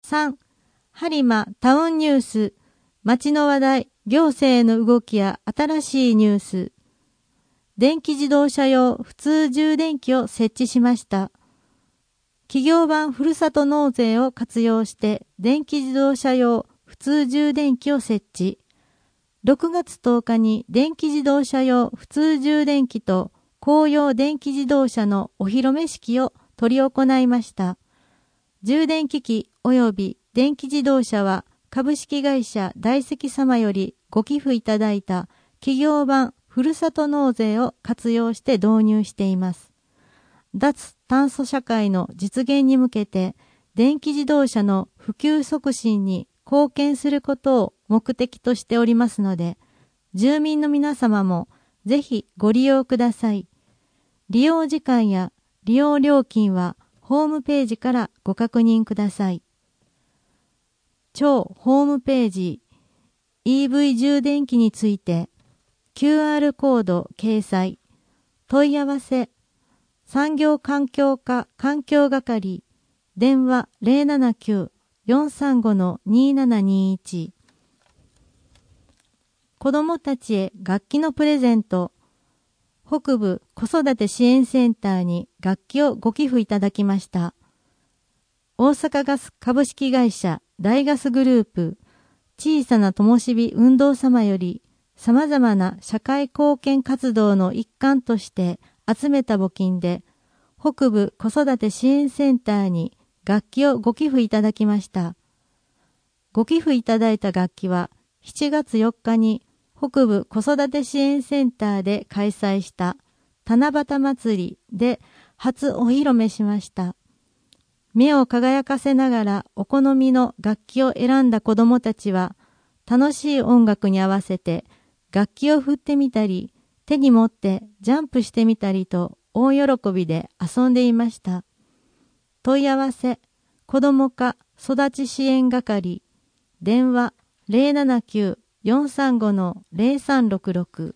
3、播磨タウンニュース、街の話題、行政の動きや新しいニュース。電気自動車用普通充電器を設置しました。企業版ふるさと納税を活用して電気自動車用普通充電器を設置。6月10日に電気自動車用普通充電器と公用電気自動車のお披露目式を執り行いました。充電機器及び電気自動車は株式会社大積様よりご寄付いただいた企業版ふるさと納税を活用して導入しています。脱炭素社会の実現に向けて電気自動車の普及促進に貢献することを目的としておりますので、住民の皆様もぜひご利用ください。利用時間や利用料金はホームページからご確認ください。超ホームページ EV 充電器について QR コード掲載。問い合わせ産業環境課環境係電話 079-435-2721 子どもたちへ楽器のプレゼント。北部子育て支援センターに楽器をご寄付いただきました。大阪ガス株式会社大ガスグループ小さな灯火運動様より様々な社会貢献活動の一環として集めた募金で北部子育て支援センターに楽器をご寄付いただきました。ご寄付いただいた楽器は7月4日に北部子育て支援センターで開催した七夕祭りで初お披露目しました。目を輝かせながらお好みの楽器を選んだ子どもたちは楽しい音楽に合わせて楽器を振ってみたり手に持ってジャンプしてみたりと大喜びで遊んでいました。問い合わせ子ども課育ち支援係電話 079-435-0366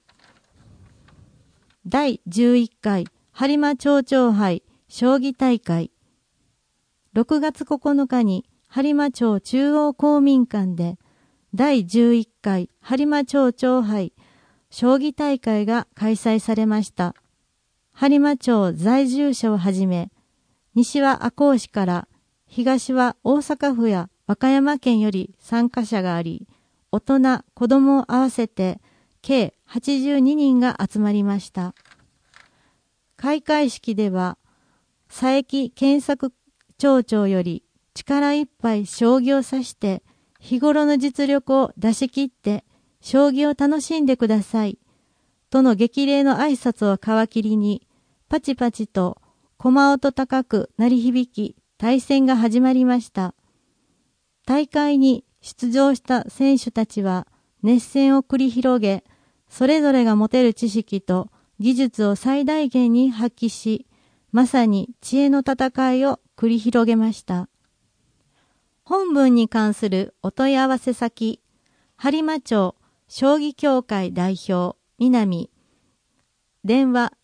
第11回播磨町長杯将棋大会6月9日に播磨町中央公民館で第11回播磨町長杯将棋大会が開催されました。播磨町在住者をはじめ、西は赤穂市から東は大阪府や和歌山県より参加者があり、大人、子供を合わせて計82人が集まりました。開会式では、佐伯健作町長より力いっぱい将棋を指して日頃の実力を出し切って将棋を楽しんでくださいとの激励の挨拶を皮切りにパチパチと駒音高く鳴り響き対戦が始まりました。大会に出場した選手たちは熱戦を繰り広げ、それぞれが持てる知識と技術を最大限に発揮し、まさに知恵の戦いを繰り広げました。本文に関するお問い合わせ先、播磨町将棋協会代表南、電話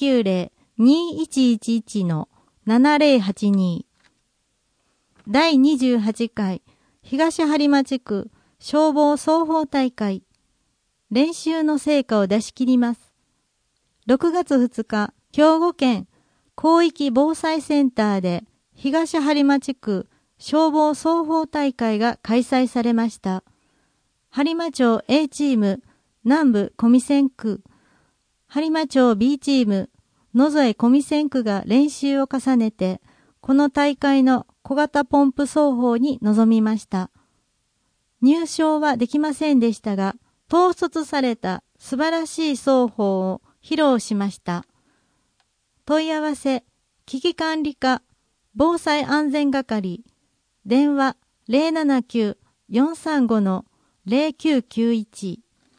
090-2111-7082 第28回東播磨地区消防双方大会練習の成果を出し切ります。6月2日、兵庫県広域防災センターで東播磨地区消防双方大会が開催されました。播磨町 A チーム南部小見線区、播磨町 B チーム野添小見線区が練習を重ねて、この大会の小型ポンプ奏法に臨みました。入賞はできませんでしたが、統率された素晴らしい奏法を披露しました。問い合わせ、危機管理課、防災安全係、電話 079-435-0991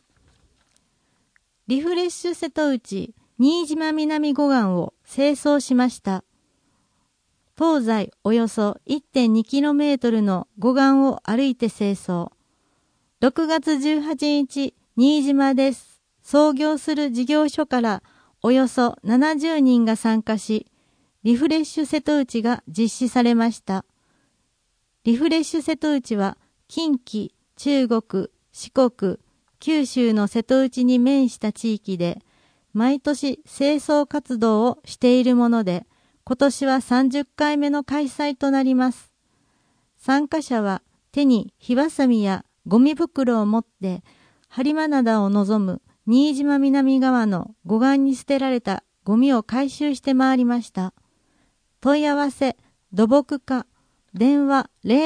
リフレッシュ瀬戸内新島南護岸を清掃しました。東西およそ 1.2km の護岸を歩いて清掃。6月18日、新島です。創業する事業所からおよそ70人が参加し、リフレッシュ瀬戸内が実施されました。 リフレッシュ瀬戸内は近畿、中国、四国、九州の瀬戸内に面した地域で毎年清掃活動をしているもので、今年は30回目の開催となります。参加者は手に火ばさみやゴミ袋を持って播磨灘を望む新島南側の護岸に捨てられたゴミを回収して回りました。問い合わせ土木課電話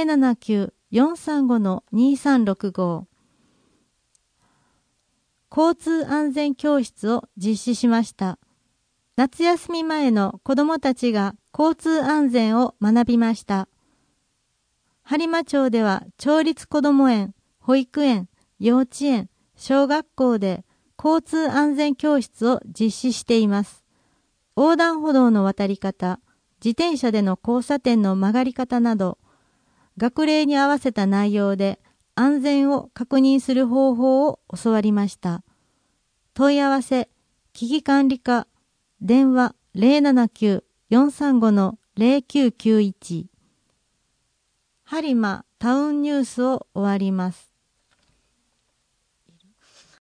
079-435-2365 交通安全教室を実施しました。夏休み前の子どもたちが交通安全を学びました。播磨町では町立こども園、保育園、幼稚園、小学校で交通安全教室を実施しています。横断歩道の渡り方、自転車での交差点の曲がり方など、学齢に合わせた内容で安全を確認する方法を教わりました。問い合わせ、危機管理課、電話 079-435-0991 播磨タウンニュースを終わります。